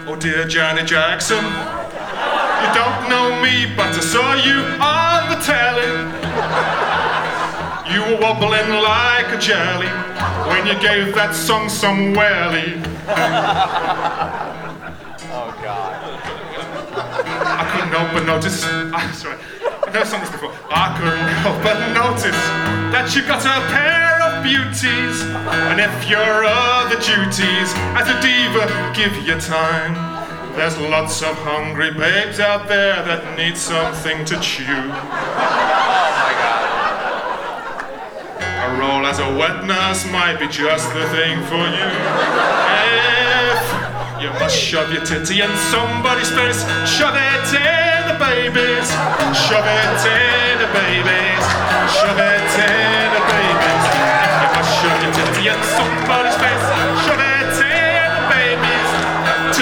Oh dear Janet Jackson, you don't know me, but I saw you on the telly. You were wobbling like a jelly when you gave that song some welly. Oh God. I couldn't help but notice. Sorry, I've never sung this before. I couldn't help but notice that you got a pair of beauties, and if your other duties as a diva give you time, there's lots of hungry babes out there that need something to chew. Oh my God. A role as a wet nurse might be just the thing for you. If you must shove your titty in somebody's face, shove it in the babies, shove it in the babies, shove it in the babies. If you must shove your titty in somebody's face,